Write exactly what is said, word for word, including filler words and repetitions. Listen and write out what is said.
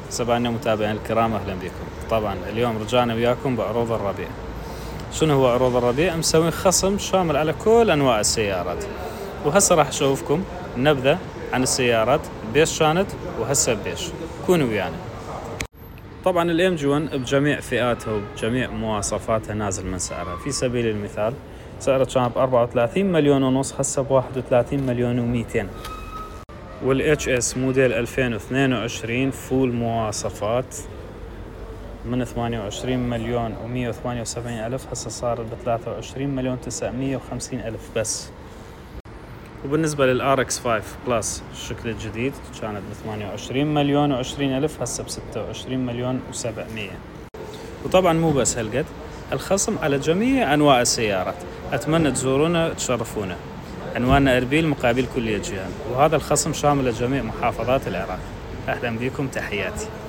زبائننا متابعين الكرام، أهلا بكم. طبعا اليوم رجعنا وياكم بعروض الربيع. شنو هو عروض الربيع؟ مسوين خصم شامل على كل أنواع السيارات، وهسه راح أشوفكم نبذة عن السيارات بيش كانت وهسه بيش. كونوا ويانا. طبعا الام جي واحد بجميع فئاتها وبجميع مواصفاتها نازل من سعرها. في سبيل المثال سعره كان ب أربعة وثلاثين مليون ونص، هسه ب واحد وثلاثين مليون ومئتين. والاتش اس موديل ألفين واثنين وعشرين فول مواصفات من ثمانية وعشرين مليون ومئة وثمانية وسبعين ألف، هسه صار ب ثلاثة وعشرين مليون وتسعمئة وخمسين ألف بس. وبالنسبة للآر إكس خمسة بلس الشكل الجديد كانت ب ثمانية وعشرين مليون وعشرين ألف، هسه ب ستة وعشرين مليون وسبعمئة. وطبعا مو بس هالقد، الخصم على جميع أنواع السيارات. أتمنى تزورونا تشرفونا. عنواننا أربيل مقابل كلية جيهان، وهذا الخصم شامل لجميع محافظات العراق. أهلا بكم، تحياتي.